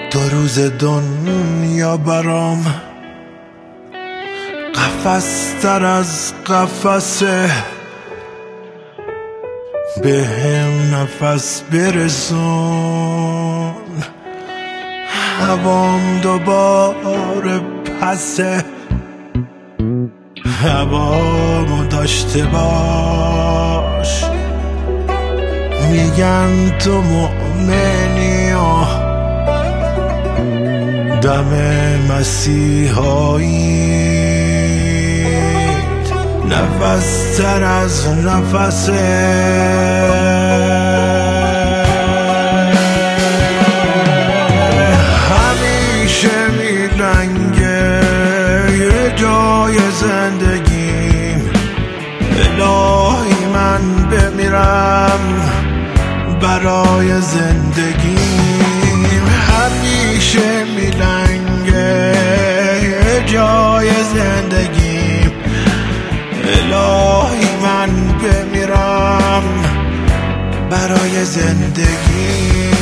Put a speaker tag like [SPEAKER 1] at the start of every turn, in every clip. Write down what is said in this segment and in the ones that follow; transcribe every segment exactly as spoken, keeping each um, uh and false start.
[SPEAKER 1] دو روز دنیا برام قفس تر از قفسه، به هم نفس برسون، هوام دوباره پسه، هوامو داشته باش. میگن تو مؤمنی و دم مسیحاییت نفس تر از نفسه. همیشه میلنگه یه جای زندگیم، الهی من بمیرم برای زندگیم. همیشه میلنگه یه جای زندگیم، الهی من بمیرم برای زندگیم.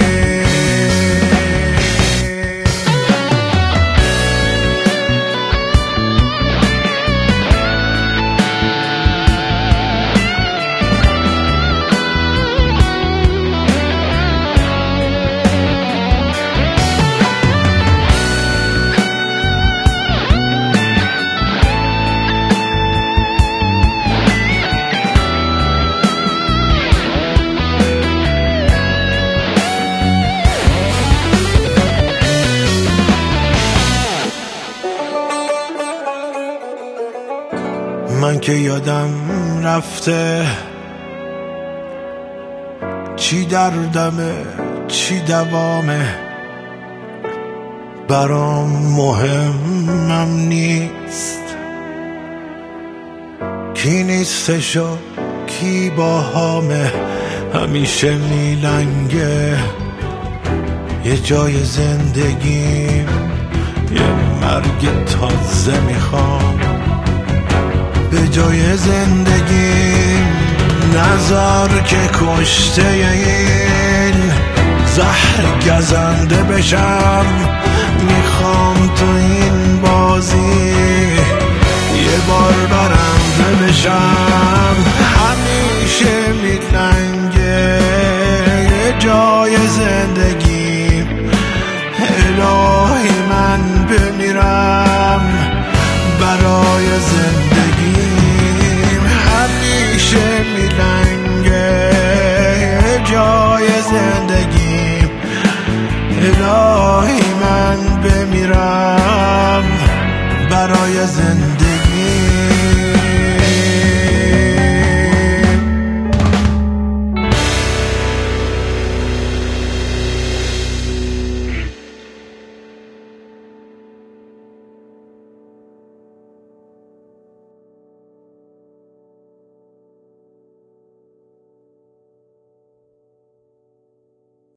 [SPEAKER 1] من که یادم رفته چی دردمه چی دوامه، برام مهمم نیست کی نیستش و کی باهامه. همیشه میلنگه یه جای زندگیم، یه مرگ تازه میخوام به جای زندگیم. نظر که کشته این زهر گزنده بشم، میخوام تو این بازی یه بار برنده بشم. همیشه میلنگه یه جای زندگیم، الهی من بمیرم برای زندگیم. همیشه میلنگه جای زندگیم، الهی من بمیرم برای زندگیم.